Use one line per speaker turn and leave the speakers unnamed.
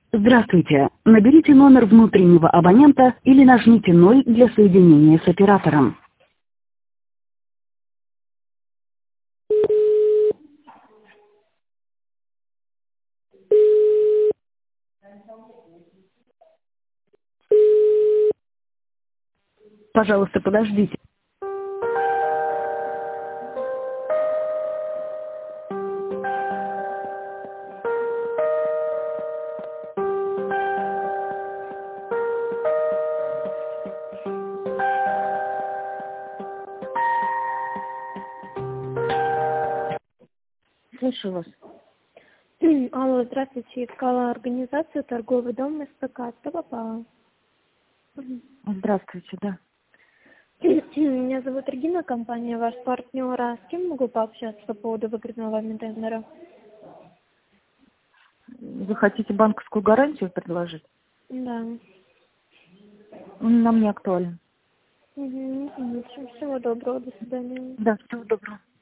Здравствуйте. Наберите номер внутреннего абонента или нажмите 0 для соединения с оператором. Пожалуйста, подождите. Слушаю вас.
Алло, здравствуйте. Искала организацию торговый дом СПК. Кто попала?
Здравствуйте, да.
Меня зовут Регина, компания ваш партнер. А с кем могу пообщаться по поводу выигранного вами тендера?
Вы хотите банковскую гарантию предложить?
Да.
Нам не актуально.
Всего доброго, до свидания.
Да, всего доброго.